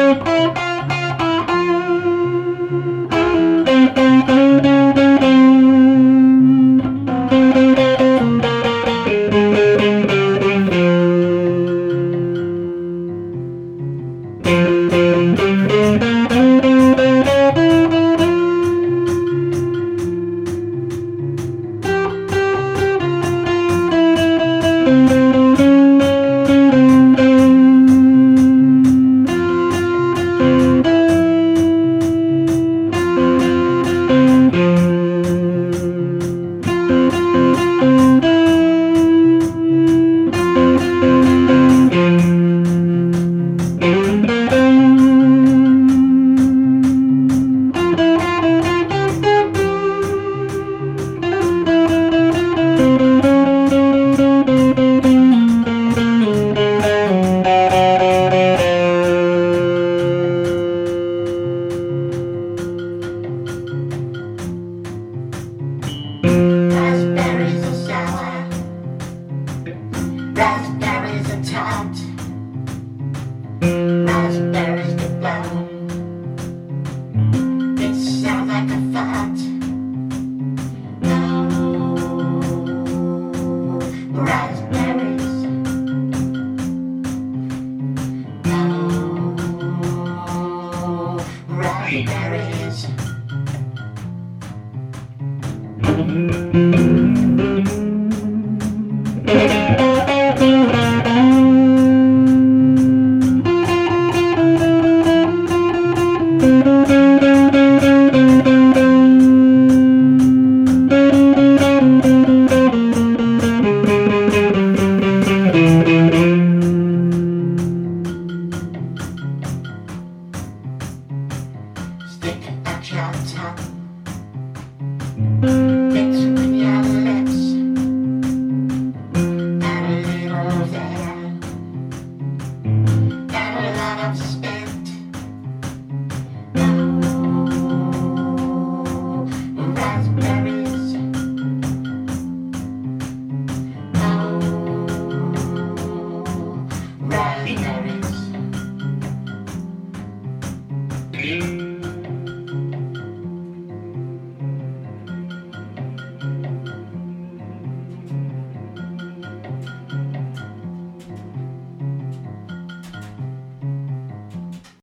Raspberries are tart, raspberries to blow. It sounds like a fart. No, raspberries. No, raspberries. Stick at your tongue, between your lips, and a little there, and a lot of spit. No, raspberries. No, raspberries.